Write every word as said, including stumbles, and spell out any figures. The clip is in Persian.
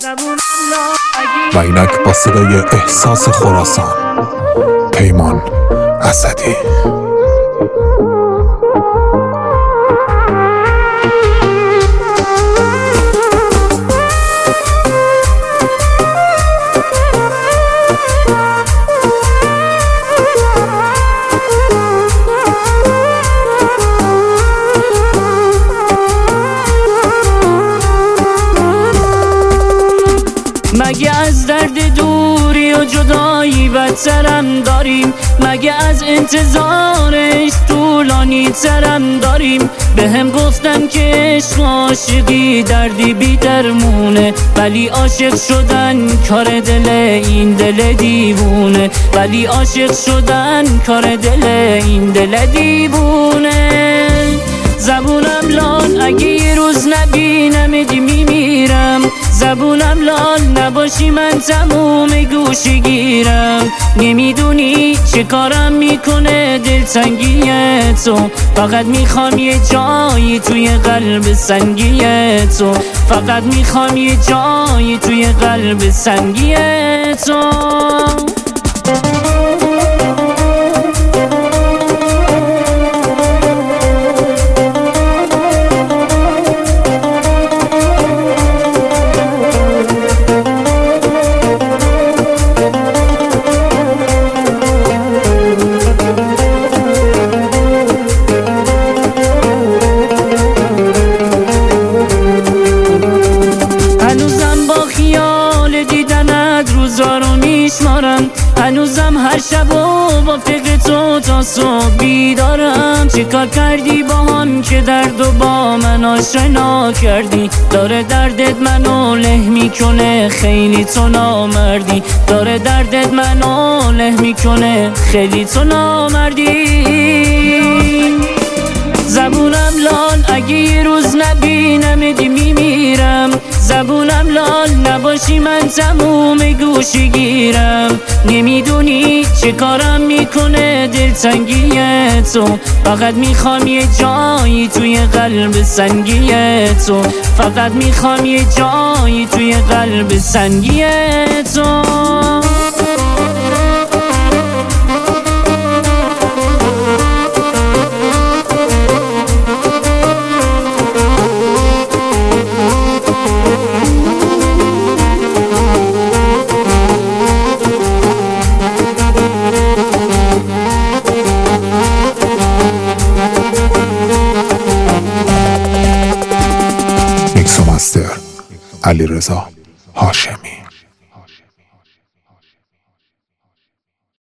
و اینک با صدای احساس خراسان، پیمان اسدی. مگه از درد دوری و جدایی بدترم داریم؟ مگه از انتظارش طولانی ترم داریم؟ به هم گفتن که عشق عاشقی دردی بی درمونه، ولی عاشق شدن کار دل این دل دیوونه، ولی عاشق شدن کار دل این دل دیوونه. زبونم لال اگه یه روز نبینمت میمیرم، زبونم لال نباشی من تموم گوشی گیرم. نمیدونی چه کارم میکنه دلتنگی تو، فقط میخوام یه جایی توی قلب سنگی تو، فقط میخوام یه جایی توی قلب سنگی تو. هنوزم هر شب و با فکر تو تا صبح بیدارم. چه کار کردی با هم که درد و با من آشنا کردی؟ داره دردت منو له میکنه خیلی تو نامردی، داره دردت منو له میکنه خیلی تو نامردی. زبونم لال اگه یه روز نبینمت میمیرم، زبونم لال نباشی من تموم گوشی گیرم. نمیدونی چه کارم میکنه دلتنگی تو، فقط میخوام یه جایی توی قلب سنگی تو، فقط میخوام یه جایی توی قلب سنگی تو. علیرضا هاشمی.